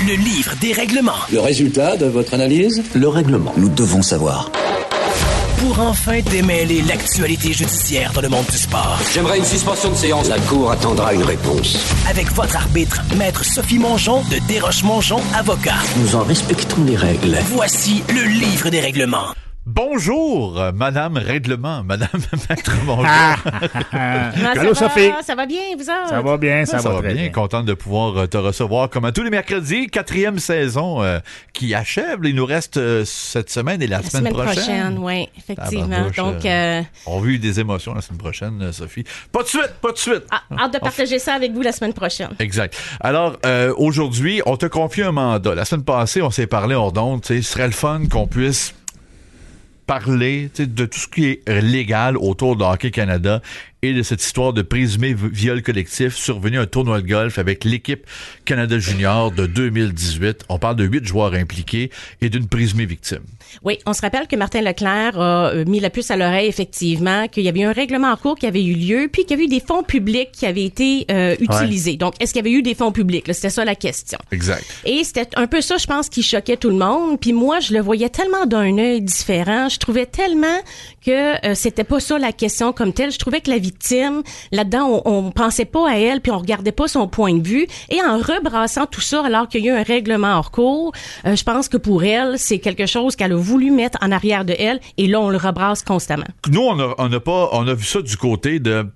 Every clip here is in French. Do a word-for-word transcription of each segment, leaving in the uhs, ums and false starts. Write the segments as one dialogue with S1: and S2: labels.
S1: Le livre des règlements.
S2: Le résultat de votre analyse?
S3: Le règlement. Nous devons savoir.
S1: Pour enfin démêler l'actualité judiciaire dans le monde du sport.
S3: J'aimerais une suspension de séance. La Cour attendra une réponse.
S1: Avec votre arbitre, Maître Sophie Mongeon de Desroches-Mongeon, avocat.
S3: Nous en respectons les règles.
S1: Voici le livre des règlements.
S4: Bonjour, Madame Règlement, Madame Maître Mongeon.
S5: Allô, Sophie.
S6: Ça va bien, vous autres?
S5: Ça va bien, ça,
S4: ça
S5: va,
S4: va
S5: très
S4: bien.
S5: bien.
S4: Contente de pouvoir te recevoir comme à tous les mercredis. Quatrième saison euh, qui achève. Il nous reste euh, cette semaine et la,
S6: La
S4: semaine,
S6: semaine
S4: prochaine.
S6: prochaine, oui, effectivement.
S4: Tabarnouche,
S6: Donc,
S4: euh,
S6: euh,
S4: on a eu des émotions la semaine prochaine, euh, Sophie. Pas de suite, pas de suite.
S6: ah, hâte de partager ça avec vous la semaine prochaine.
S4: Exact. Alors, euh, aujourd'hui, on te confie un mandat. La semaine passée, on s'est parlé hors d'onde. Tu sais, ce serait le fun qu'on puisse parler de tout ce qui est légal autour de Hockey Canada et de cette histoire de présumé viol collectif survenu à un tournoi de golf avec l'équipe Canada Junior de deux mille dix-huit. On parle de huit joueurs impliqués et d'une présumée victime.
S6: Oui, on se rappelle que Martin Leclerc a mis la puce à l'oreille, effectivement, qu'il y avait eu un règlement en cours qui avait eu lieu, puis qu'il y avait eu des fonds publics qui avaient été euh, utilisés. Ouais. Donc, est-ce qu'il y avait eu des fonds publics? Là, c'était ça la question.
S4: Exact.
S6: Et c'était un peu ça, je pense, qui choquait tout le monde. Puis moi, je le voyais tellement d'un œil différent. Je trouvais tellement que euh, c'était pas ça la question comme telle. Je trouvais que la victime, là-dedans, on, on pensait pas à elle, puis on regardait pas son point de vue. Et en rebrassant tout ça, alors qu'il y a eu un règlement hors cours, euh, je pense que pour elle, c'est quelque chose qu'elle a voulu mettre en arrière de elle, et là, on le rebrasse constamment.
S4: Nous, on a, on a pas, on a vu ça du côté de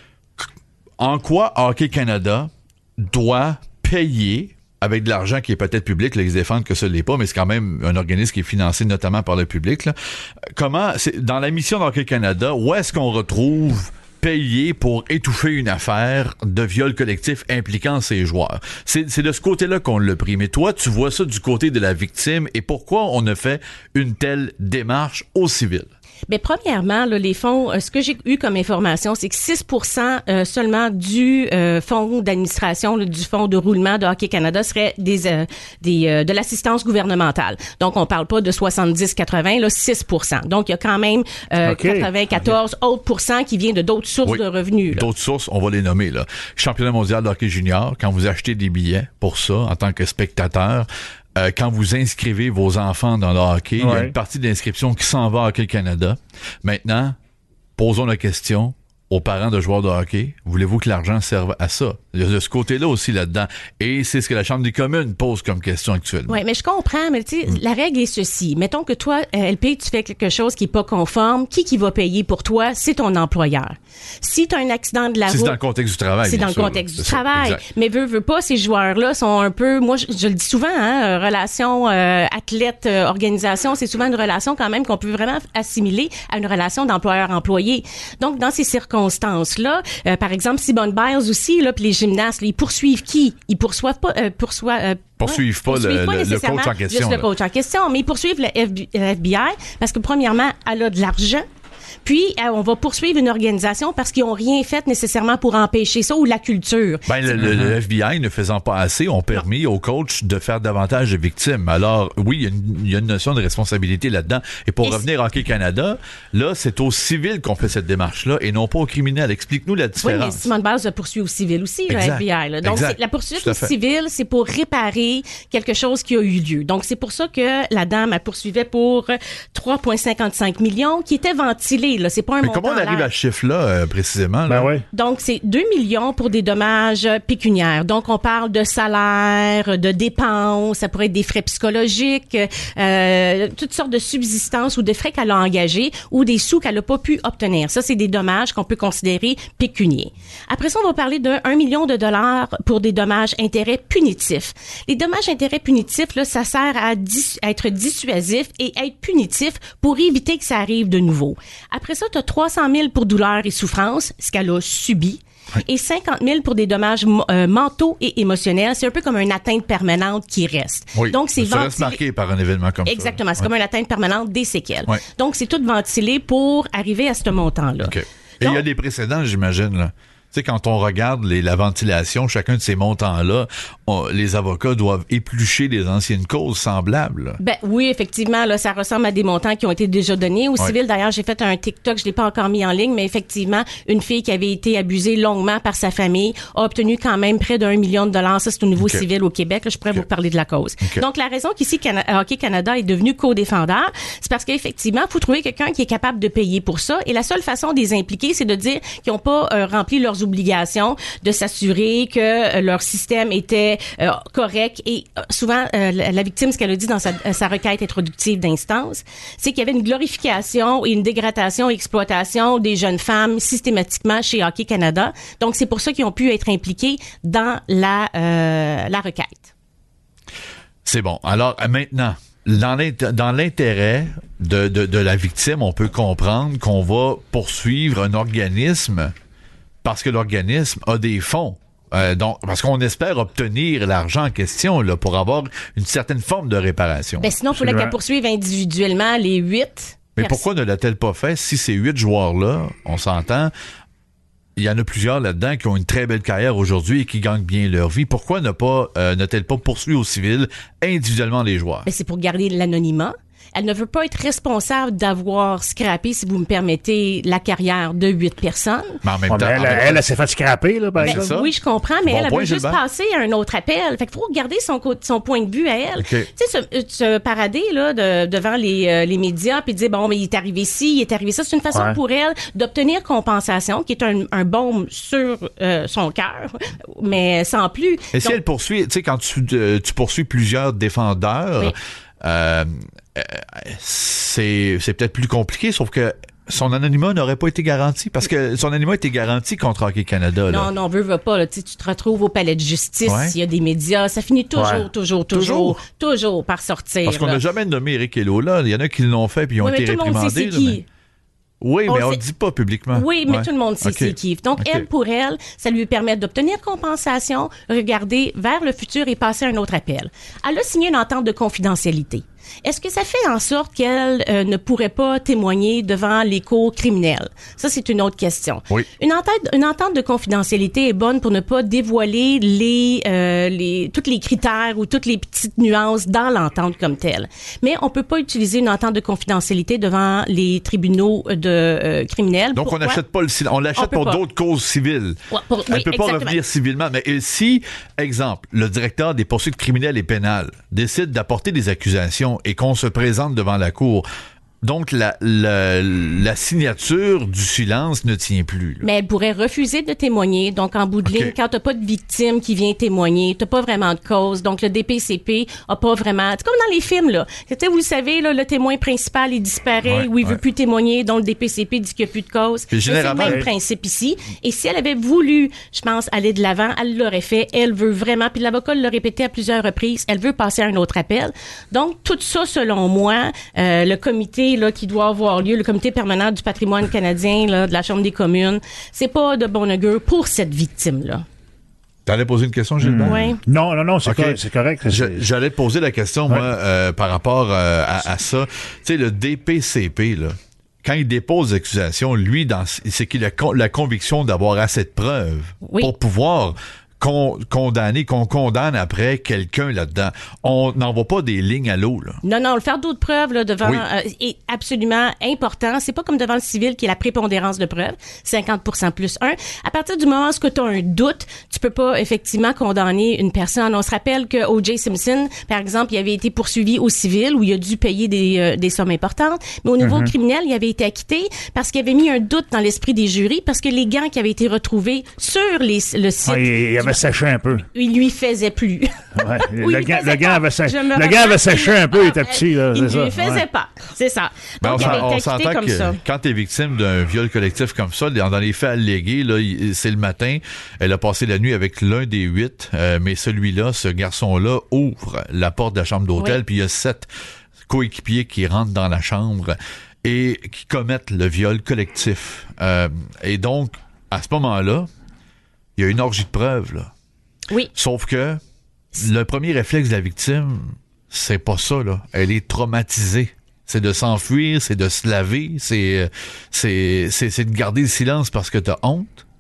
S4: en quoi Hockey Canada doit payer avec de l'argent qui est peut-être public, là, ils se défendent que ce l'est pas, mais c'est quand même un organisme qui est financé notamment par le public, là. Comment, c'est, dans la mission d'Hockey Canada, où est-ce qu'on retrouve payer pour étouffer une affaire de viol collectif impliquant ses joueurs? C'est, c'est de ce côté-là qu'on l'a pris. Mais toi, tu vois ça du côté de la victime, et pourquoi on a fait une telle démarche au civil?
S6: Bien, premièrement, là, les fonds, euh, ce que j'ai eu comme information, c'est que six pour cent euh, seulement du euh, fonds d'administration, là, du fonds de roulement de Hockey Canada serait des, euh, des euh, de l'assistance gouvernementale. Donc, on parle pas de soixante-dix quatre-vingts, là, six pour cent. Donc, il y a quand même euh, okay. quatre-vingt-quatorze okay. autres pourcents qui viennent de d'autres sources oui. de revenus. Là.
S4: D'autres sources, on va les nommer, là. Championnat mondial de hockey junior, quand vous achetez des billets pour ça, en tant que spectateur, Euh, quand vous inscrivez vos enfants dans le hockey, ouais. il y a une partie de l'inscription qui s'en va à Hockey Canada. Maintenant, posons la question aux parents de joueurs de hockey. Voulez-vous que l'argent serve à ça? Il y a de ce côté-là aussi là-dedans. Et c'est ce que la Chambre des communes pose comme question actuellement.
S6: Oui, mais je comprends, mais tu sais, mm. la règle est ceci. Mettons que toi, L P, tu fais quelque chose qui est pas conforme. Qui qui va payer pour toi? C'est ton employeur. Si tu as un accident de la
S4: c'est
S6: route...
S4: C'est dans le contexte du travail,
S6: C'est dans
S4: sûr,
S6: le contexte
S4: là.
S6: du travail. Ça, mais veux, veux pas, ces joueurs-là sont un peu... Moi, je, je le dis souvent, hein, relation euh, athlète-organisation, c'est souvent une relation quand même qu'on peut vraiment assimiler à une relation d'employeur-employé. Donc, dans ces circonstances-là, euh, par exemple, Simone Biles aussi, là, puis les gymnastes, là, ils poursuivent qui? Ils poursuivent pas... Euh, poursuivent, euh,
S4: poursuivent pas,
S6: poursuivent
S4: le,
S6: pas
S4: le, le coach en question.
S6: Juste
S4: là.
S6: le coach en question, mais ils poursuivent le F B I parce que, premièrement, elle a de l'argent. Puis, euh, on va poursuivre une organisation parce qu'ils n'ont rien fait nécessairement pour empêcher ça, ou la culture.
S4: Ben, le, le, le F B I, ne faisant pas assez, ont permis non. aux coachs de faire davantage de victimes. Alors, oui, il y a une, il y a une notion de responsabilité là-dedans. Et pour et revenir à Hockey Canada, là, c'est au civil qu'on fait cette démarche-là et non pas au criminel. Explique-nous la différence. Oui,
S6: mais Simone Biles a poursuivi au civil aussi, exact. Le F B I. Là. Donc, c'est, la poursuite au civil, c'est pour réparer quelque chose qui a eu lieu. Donc, c'est pour ça que la dame a poursuivi pour trois virgule cinquante-cinq millions qui était ventilé. Là. C'est pas un
S4: mais
S6: montant.
S4: Comment on arrive à ce chiffre-là, euh, précisément? Là?
S5: Ben ouais.
S6: Donc, c'est deux millions pour des dommages pécuniaires. Donc, on parle de salaire, de dépenses, ça pourrait être des frais psychologiques, euh, toutes sortes de subsistances ou de frais qu'elle a engagés ou des sous qu'elle n'a pas pu obtenir. Ça, c'est des dommages qu'on peut considérer pécuniers. Après ça, on va parler de un million de dollars pour des dommages-intérêts punitifs. Les dommages-intérêts punitifs, là, ça sert à, dis- à être dissuasif et être punitif pour éviter que ça arrive de nouveau. Après ça, tu as trois cent mille pour douleur et souffrance, ce qu'elle a subi, oui. et cinquante mille pour des dommages euh, mentaux et émotionnels. C'est un peu comme une atteinte permanente qui reste.
S4: Oui,
S6: donc, c'est
S4: ça
S6: ventilé...
S4: reste marqué par un événement comme
S6: Exactement,
S4: ça. Exactement,
S6: c'est oui. comme une atteinte permanente des séquelles.
S4: Oui. Donc,
S6: c'est tout ventilé pour arriver à ce montant-là.
S4: Okay. Et il y a des précédents, j'imagine, là. sais, quand on regarde les, la ventilation, chacun de ces montants-là, on, les avocats doivent éplucher les anciennes causes semblables.
S6: Ben oui, effectivement, là, ça ressemble à des montants qui ont été déjà donnés au
S4: ouais.
S6: civil. D'ailleurs, j'ai fait un TikTok, je l'ai pas encore mis en ligne, mais effectivement, une fille qui avait été abusée longuement par sa famille a obtenu quand même près d'un million de dollars. Ça, c'est au niveau okay. civil au Québec. Là, je pourrais okay. vous parler de la cause. Okay. Donc, la raison qu'ici, Cana- Hockey Canada est devenu co-défendeur, c'est parce qu'effectivement, il faut trouver quelqu'un qui est capable de payer pour ça. Et la seule façon de les impliquer, c'est de dire qu'ils n'ont pas euh, rempli leurs obligations, de s'assurer que euh, leur système était euh, correct. Et euh, souvent, euh, la, la victime, ce qu'elle a dit dans sa, sa requête introductive d'instance, c'est qu'il y avait une glorification et une dégradation et exploitation des jeunes femmes systématiquement chez Hockey Canada. Donc, c'est pour ça qu'ils ont pu être impliqués dans la, euh, la requête.
S4: C'est bon. Alors, maintenant, dans, dans l'intérêt de, de, de la victime, on peut comprendre qu'on va poursuivre un organisme parce que l'organisme a des fonds. Euh, donc, parce qu'on espère obtenir l'argent en question là, pour avoir une certaine forme de réparation.
S6: Ben sinon, il faudrait qu'elle poursuive individuellement les huit.
S4: Mais
S6: Merci.
S4: Pourquoi ne l'a-t-elle pas fait si ces huit joueurs-là, on s'entend, il y en a plusieurs là-dedans qui ont une très belle carrière aujourd'hui et qui gagnent bien leur vie. Pourquoi ne pas euh, n'a-t-elle pas poursuivi au civil individuellement les joueurs?
S6: Ben, c'est pour garder l'anonymat. Elle ne veut pas être responsable d'avoir scrappé, si vous me permettez, la carrière de huit personnes.
S4: Mais en même
S5: oh,
S4: temps,
S5: elle, elle, elle, elle s'est fait scraper, là, par
S6: ben,
S5: exemple.
S6: Oui, je comprends, mais
S4: bon
S6: elle, elle
S4: point,
S6: veut juste
S4: Gilbert.
S6: passer à un autre appel. Fait qu'il faut regarder son, son point de vue à elle.
S4: Okay.
S6: Tu sais, se, se parader là, de, devant les, euh, les médias puis dire, bon, mais il est arrivé ci, il est arrivé ça. C'est une façon
S5: ouais.
S6: pour elle d'obtenir compensation, qui est un, un baume sur euh, son cœur, mais sans plus.
S4: Et si
S6: Donc,
S4: elle poursuit, tu sais, quand tu, euh, tu poursuis plusieurs défendeurs,
S6: oui.
S4: euh, euh, c'est, c'est peut-être plus compliqué, sauf que son anonymat n'aurait pas été garanti, parce que son anonymat était garanti contre Hockey Canada. Là.
S6: Non, non, veut, veut pas. Là. Tu te retrouves au palais de justice,
S4: ouais.
S6: il y a des médias, ça finit toujours,
S5: ouais.
S6: toujours, toujours, toujours, toujours par sortir.
S4: Parce qu'on n'a jamais nommé Eric Hello là. Il y en a qui l'ont fait puis ils ont
S6: oui,
S4: été
S6: mais tout
S4: réprimandés.
S6: le monde sait c'est
S4: là,
S6: qui.
S4: mais... Oui,
S6: On
S4: mais on
S6: sait...
S4: le dit pas publiquement.
S6: Oui, mais
S4: ouais.
S6: tout le monde sait
S4: okay.
S6: c'est qui. Donc,
S4: okay.
S6: elle, pour elle, ça lui permet d'obtenir compensation, regarder vers le futur et passer à un autre appel. Elle a signé une entente de confidentialité. Est-ce que ça fait en sorte qu'elle euh, ne pourrait pas témoigner devant les cours criminelles? Ça, c'est une autre question.
S4: Oui.
S6: Une entente, une entente de confidentialité est bonne pour ne pas dévoiler les, euh, les, tous les critères ou toutes les petites nuances dans l'entente comme telle. Mais on peut pas utiliser une entente de confidentialité devant les tribunaux de euh, criminels.
S4: Donc,
S6: Pourquoi?
S4: on n'achète pas le on l'achète pour
S6: pas.
S4: d'autres causes civiles.
S6: Ouais, pour,
S4: Elle
S6: oui,
S4: peut pas
S6: exactement.
S4: revenir civilement. Mais si, exemple, le directeur des poursuites criminelles et pénales décide d'apporter des accusations et qu'on se présente devant la cour, donc la, la, la signature du silence ne tient plus. Là.
S6: Mais elle pourrait refuser de témoigner. Donc, en bout de ligne,
S4: okay.
S6: quand t'as pas de victime qui vient témoigner, t'as pas vraiment de cause. Donc, le D P C P a pas vraiment... C'est comme dans les films, là. Tu sais, vous le savez, là, le témoin principal, il disparaît
S4: ouais,
S6: ou il
S4: ouais.
S6: veut plus témoigner, donc le D P C P dit qu'il y a plus de cause.
S4: Puis, généralement,
S6: c'est le même
S4: elle...
S6: principe ici. Et si elle avait voulu, je pense, aller de l'avant, elle l'aurait fait. Elle veut vraiment, puis l'avocat l'a répété à plusieurs reprises, elle veut passer à un autre appel. Donc, tout ça, selon moi, euh, le comité, là, qui doit avoir lieu, le comité permanent du patrimoine canadien, là, de la Chambre des communes, c'est pas de bon augure pour cette victime-là.
S4: T'allais poser une question, Gilbert?
S6: Mmh. Oui.
S5: Non, non, non, c'est,
S4: okay.
S5: correct, c'est correct. C'est...
S4: Je, j'allais te poser la question,
S5: ouais.
S4: moi, euh, par rapport euh, à, à ça. Tu sais, le D P C P, là, quand il dépose l'accusations, lui, dans, c'est qu'il a con, la conviction d'avoir assez de preuves
S6: oui.
S4: pour pouvoir Con, condamner, qu'on condamne après quelqu'un là-dedans. On n'envoie pas des lignes à l'eau, là.
S6: Non, non, le faire d'autres preuves, là, devant,
S4: oui.
S6: euh, est absolument important. C'est pas comme devant le civil qui est la prépondérance de preuves. cinquante pour cent plus un. À partir du moment où tu as un doute, tu peux pas, effectivement, condamner une personne. On se rappelle que O J Simpson, par exemple, il avait été poursuivi au civil où il a dû payer des, euh, des sommes importantes. Mais au niveau mm-hmm. criminel, il avait été acquitté parce qu'il avait mis un doute dans l'esprit des jurys parce que les gants qui avaient été retrouvés sur les, le site.
S5: Ah, il y avait séché un peu.
S6: Il lui faisait plus.
S5: Ouais.
S6: oui,
S5: le, gant, le, gant avait sé...
S6: le
S5: gant avait séché un peu, il était petit. Là,
S6: il
S5: c'est
S6: ne lui
S5: ça.
S6: faisait
S5: ouais.
S6: pas. C'est ça.
S4: Ben
S6: Donc,
S4: on,
S6: il avait
S4: on
S6: été
S4: s'entend
S6: comme
S4: que
S6: ça.
S4: quand tu es victime d'un viol collectif comme ça, dans les faits allégués, là, c'est le matin, elle a passé la nuit avec l'un des huit, euh, mais celui-là, ce garçon-là, ouvre la porte de la chambre d'hôtel, oui. puis il y a sept coéquipiers qui rentrent dans la chambre et qui commettent le viol collectif. Euh, et donc, à ce moment-là, il y a une orgie de preuves, là.
S6: Oui.
S4: Sauf que le premier réflexe de la victime, c'est pas ça, là. Elle est traumatisée. C'est de s'enfuir, c'est de se laver, c'est, c'est, c'est, c'est de garder le silence parce que t'as honte.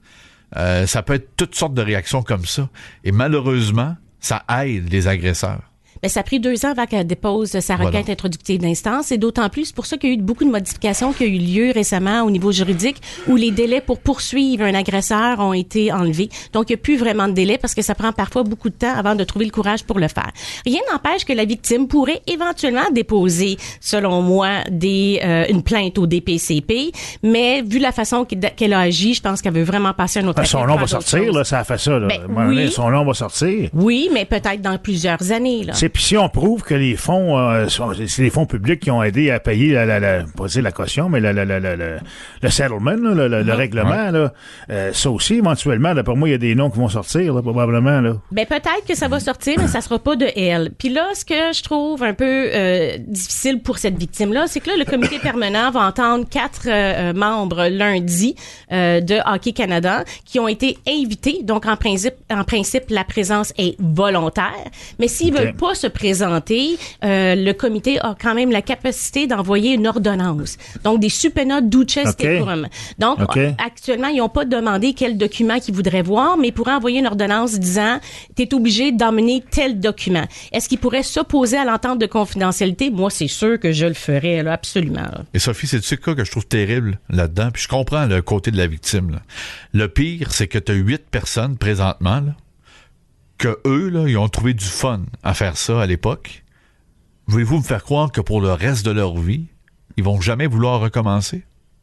S4: Euh, ça peut être toutes sortes de réactions comme ça. Et malheureusement, ça aide les agresseurs.
S6: Ben, ça a pris deux ans avant qu'elle dépose sa requête
S4: Voilà.
S6: introductive d'instance et d'autant plus, c'est pour ça qu'il y a eu beaucoup de modifications qui ont eu lieu récemment au niveau juridique où les délais pour poursuivre un agresseur ont été enlevés. Donc, il n'y a plus vraiment de délai parce que ça prend parfois beaucoup de temps avant de trouver le courage pour le faire. Rien n'empêche que la victime pourrait éventuellement déposer, selon moi, des euh, une plainte au D P C P, mais vu la façon qu'elle a agi, je pense qu'elle veut vraiment passer un autre
S5: Ben, son
S6: appel,
S5: nom
S6: faire
S5: va
S6: d'autres
S5: sortir,
S6: choses.
S5: là, ça a fait ça. Là.
S6: Ben,
S5: À un moment donné,
S6: oui.
S5: son nom va sortir.
S6: Oui, mais peut-être dans plusieurs années, là.
S5: C'est puis si on prouve que les fonds, euh, sont- c'est les fonds publics qui ont aidé à payer la, la, la pas dire la caution, mais la, la, la, la, la- le settlement, là, le, le, le règlement, là, euh, ça aussi éventuellement, d'après moi, il y a des noms qui vont sortir, là, probablement là.
S6: Ben peut-être que ça va sortir, mais ça sera pas de elle. Puis là, ce que je trouve un peu euh, difficile pour cette victime-là, c'est que là, le comité permanent va entendre quatre euh, membres lundi euh, de Hockey Canada qui ont été invités. Donc en principe, en principe, la présence est volontaire. Mais s'ils
S5: Okay.
S6: veulent pas se présenter, euh, le comité a quand même la capacité d'envoyer une ordonnance. Donc des subpoena duces
S5: Okay.
S6: decorum. Donc
S5: Okay.
S6: actuellement, ils n'ont pas demandé quel document qu'ils voudraient voir, mais ils pourraient envoyer une ordonnance disant « T'es obligé d'emmener tel document ». Est-ce qu'ils pourraient s'opposer à l'entente de confidentialité? Moi, c'est sûr que je le ferais, là, absolument. Là.
S4: Et Sophie, c'est tu quoi que je trouve terrible là-dedans? Puis je comprends le côté de la victime. Là. Le pire, c'est que tu as huit personnes présentement, là, que eux, là, ils ont trouvé du fun à faire ça à l'époque. Voulez-vous me faire croire que pour le reste de leur vie, ils vont jamais vouloir recommencer?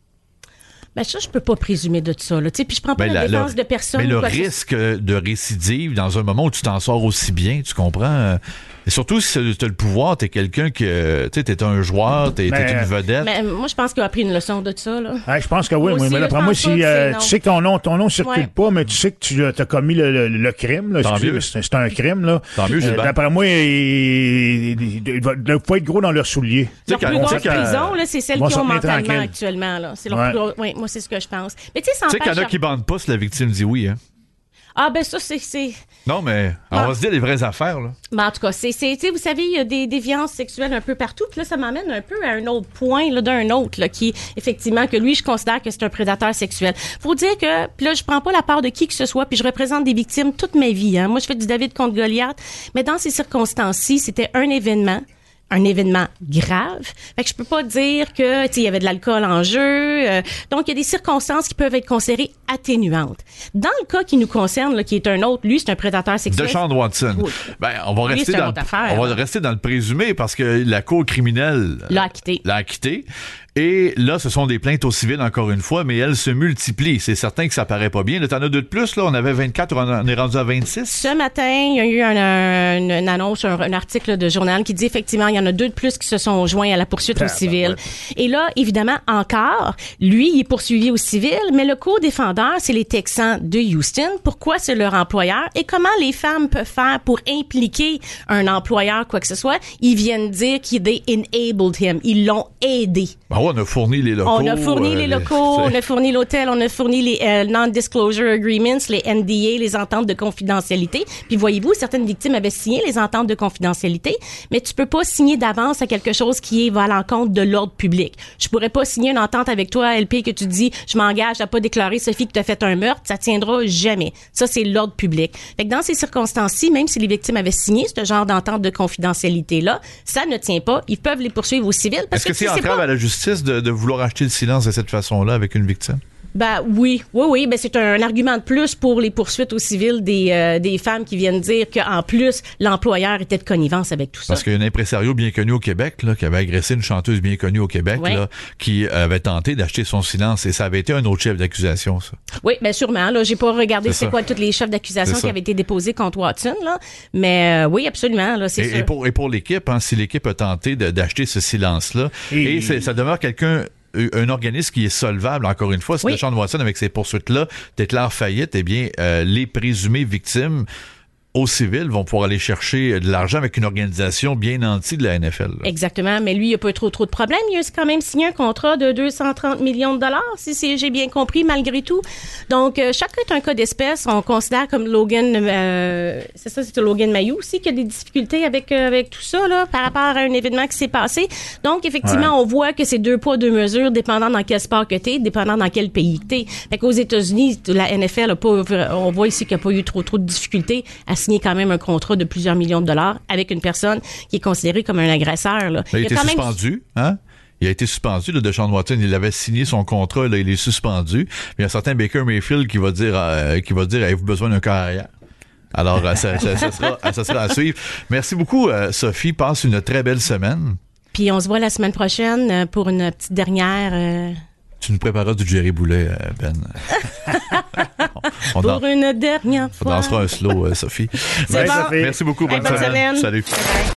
S6: Ben ça, je peux pas présumer de ça. Là. Tu sais, puis je prends pas
S4: Ben,
S6: la,
S4: la-
S6: défense
S4: le-
S6: de personne.
S4: Mais le
S6: quoi que ce-
S4: risque de récidive dans un moment où tu t'en sors aussi bien, tu comprends? euh, Et surtout si tu as le pouvoir, t'es quelqu'un que... Tu sais, t'es un joueur, t'es,
S5: Mais,
S4: t'es une vedette.
S6: Mais moi, je pense qu'il a appris une leçon de ça. Là.
S5: Ah, je pense que oui,
S6: Moi
S5: oui,
S6: aussi,
S5: mais
S6: là,
S5: d'après
S6: je
S5: moi,
S6: pense
S5: si
S6: pas que
S5: euh,
S6: c'est non.
S5: tu sais que ton nom, ton nom circule
S6: Ouais.
S5: pas, mais tu sais que tu as commis le, le, le crime, là,
S4: Tant
S5: excusez,
S4: mieux.
S5: c'est, c'est un crime, là.
S4: Tant mieux, Gilbert.
S5: d'après moi, il, il, il, il va- il faut être gros dans leurs souliers.
S6: Leur
S4: quand-
S6: plus
S4: on
S6: grosse
S4: sait qu'à-
S6: prison, là, c'est celle
S5: Ils vont
S6: qu'ils ont
S5: s'en tenir
S6: mentalement
S5: tranquille.
S6: actuellement. Là. C'est leur
S5: Ouais.
S6: plus gros... Oui, moi, c'est ce que je pense. Mais tu sais, ça
S4: Tu sais qu'il y en a
S6: empêche-
S4: qui bandent pas si la victime dit oui, hein?
S6: Ah, ben ça, c'est... c'est...
S4: Non, mais on
S6: Ah.
S4: va se dire les vraies affaires, là.
S6: Ben, en tout cas, c'est, c'est, tu sais, vous savez, il y a des déviances sexuelles un peu partout. Puis là, ça m'amène un peu à un autre point, là, d'un autre, là, qui, effectivement, que lui, je considère que c'est un prédateur sexuel. Faut dire que, puis là, je prends pas la part de qui que ce soit, puis je représente des victimes toute ma vie, hein. Moi, je fais du David contre Goliath. Mais dans ces circonstances-ci, c'était un événement. un événement grave. Fait que je peux pas dire que, tu sais, il y avait de l'alcool en jeu. Euh, donc, il y a des circonstances qui peuvent être considérées atténuantes. Dans le cas qui nous concerne, là, qui est un autre, lui, c'est un prédateur sexuel.
S4: DeShaun Watson.
S6: Oui.
S4: Ben, on va
S6: Lui,
S4: rester
S6: c'est une
S4: dans
S6: autre
S4: le,
S6: affaire,
S4: on va
S6: là.
S4: rester dans le présumé parce que la cour criminelle
S6: L'a acquitté.
S4: l'a acquitté. Et là, ce sont des plaintes au civil, encore une fois, mais elles se multiplient. C'est certain que ça paraît pas bien. Là, t'en as deux de plus, là. On avait vingt-quatre, on est rendu à vingt-six.
S6: Ce matin, il y a eu un, un- une, une annonce, un, un article de journal qui dit effectivement, il y en a deux de plus qui se sont joints à la poursuite au
S5: Ah,
S6: civil.
S5: ben
S6: Et là, évidemment, encore, lui, il est poursuivi au civil, mais le co-défendeur, c'est les Texans de Houston. Pourquoi c'est leur employeur? Et comment les femmes peuvent faire pour impliquer un employeur, quoi que ce soit? Ils viennent dire qu'ils they enabled him. Ils l'ont aidé.
S4: Ben ouais, on a fourni les locaux.
S6: On a fourni
S4: euh,
S6: les locaux, on a fourni l'hôtel, on a fourni les euh, non-disclosure agreements, les N D A, les ententes de confidentialité. Puis voyez-vous, certaines victimes avaient signé les ententes de confidentialité, mais tu peux pas signer d'avance à quelque chose qui est, va à l'encontre de l'ordre public. Je pourrais pas signer une entente avec toi, L P, que tu dis, je m'engage à pas déclarer, Sophie, que tu as fait un meurtre. Ça tiendra jamais. Ça, c'est l'ordre public. Fait que dans ces circonstances-ci, même si les victimes avaient signé ce genre d'entente de confidentialité-là, ça ne tient pas. Ils peuvent les poursuivre au civil parce
S4: Est-ce que,
S6: que
S4: c'est
S6: tu sais
S4: entrave
S6: pas-
S4: à la justice de, de vouloir acheter le silence de cette façon-là avec une victime?
S6: Ben oui, oui, oui, ben c'est un argument de plus pour les poursuites au civil des euh, des femmes qui viennent dire qu'en plus l'employeur était de connivence avec tout ça.
S4: Parce qu'il y a un impresario bien connu au Québec là, qui avait agressé une chanteuse bien connue au Québec
S6: Ouais.
S4: là, qui avait tenté d'acheter son silence et ça avait été un autre chef d'accusation, ça.
S6: Oui, ben sûrement. Là, j'ai pas regardé
S4: C'est
S6: c'est
S4: ça.
S6: quoi tous les chefs d'accusation
S4: C'est
S6: qui
S4: ça.
S6: avaient été déposés contre Watson, là. Mais euh, oui, absolument, là, c'est
S4: Et,
S6: sûr.
S4: et pour, et pour l'équipe, hein, si l'équipe a tenté de- d'acheter ce silence-là,
S5: Et-
S4: et, c'est- ça demeure quelqu'un, un organisme qui est solvable, encore une fois, si
S6: Oui.
S4: DeShaun Watson, avec ces poursuites-là, déclare faillite, eh bien, euh, les présumées victimes aux civils vont pouvoir aller chercher de l'argent avec une organisation bien nantie de la N F L. Là.
S6: Exactement, mais lui, il n'a pas trop trop de problèmes. Il a quand même signé un contrat de deux cent trente millions de dollars, si c'est, j'ai bien compris, malgré tout. Donc, euh, chacun est un cas d'espèce. On considère comme Logan, euh, c'est ça, c'est Logan Mailloux aussi, qui a des difficultés avec euh, avec tout ça, là, par rapport à un événement qui s'est passé. Donc, effectivement, ouais. on voit que c'est deux poids, deux mesures, dépendant dans quel sport que t'es, dépendant dans quel pays que t'es. Fait qu'aux États-Unis, la N F L a pas, on voit ici qu'il n'y a pas eu trop trop de difficultés à signer quand même un contrat de plusieurs millions de dollars avec une personne qui est considérée comme un agresseur. Là.
S4: Il a, il a été
S6: quand
S4: suspendu, même... hein? Il a été suspendu, là, Deshaun Watson. Il avait signé son contrat, là, il est suspendu. Mais il y a un certain Baker Mayfield qui va dire, euh, qui va dire, avez-vous besoin d'un corps arrière? Alors, euh, ça, ça, ça, sera, ça sera à suivre. Merci beaucoup, euh, Sophie. Passe une très belle semaine.
S6: Puis on se voit la semaine prochaine pour une petite dernière... Euh...
S4: Tu nous prépareras du Jerry Boulet, Ben. on, on
S6: Pour
S4: dan-
S6: une dernière fois.
S4: On dansera un slow, euh, Sophie.
S6: C'est bon.
S5: Sophie.
S4: Merci beaucoup. Bonne,
S6: hey, bonne
S4: semaine.
S6: semaine.
S4: Salut.
S6: Bye bye.